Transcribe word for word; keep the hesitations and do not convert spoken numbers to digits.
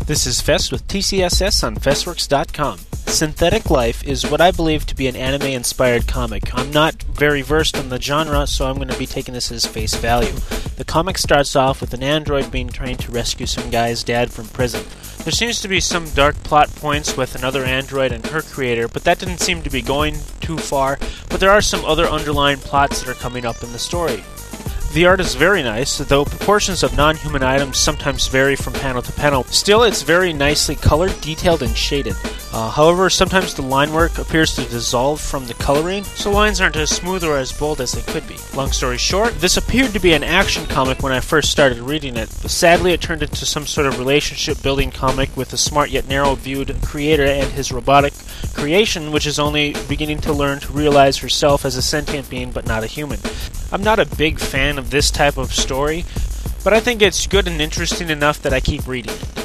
This is Fest with T C S S on Festworks dot com. Synthetic Life is what I believe to be an anime-inspired comic. I'm not very versed in the genre, so I'm going to be taking this as face value. The comic starts off with an android being trained to rescue some guy's dad from prison. There seems to be some dark plot points with another android and her creator, but that didn't seem to be going too far, but there are some other underlying plots that are coming up in the story. The art is very nice, though proportions of non-human items sometimes vary from panel to panel. Still, it's very nicely colored, detailed, and shaded. Uh, however, sometimes the line work appears to dissolve from the coloring, so lines aren't as smooth or as bold as they could be. Long story short, this appeared to be an action comic when I first started reading it, but sadly it turned into some sort of relationship-building comic with a smart yet narrow-viewed creator and his robotic creation, which is only beginning to learn to realize herself as a sentient being but not a human. I'm not a big fan of this type of story, but I think it's good and interesting enough that I keep reading it.